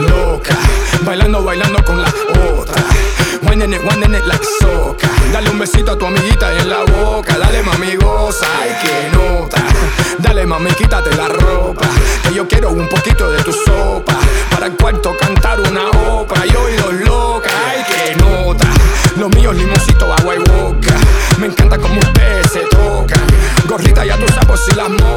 loca, bailando, bailando con la otra. Winding it like soca. Dale un besito a tu amiguita en la boca. Dale mami goza, ay que nota. Dale mami quítate la ropa, que yo quiero un poquito de tu sopa. Para el cuarto cantar una ópera. Y oídos loca, ay que nota. Los míos limoncito, agua y boca. Me encanta como ustedes se tocan. Gorrita ya tú sabes si las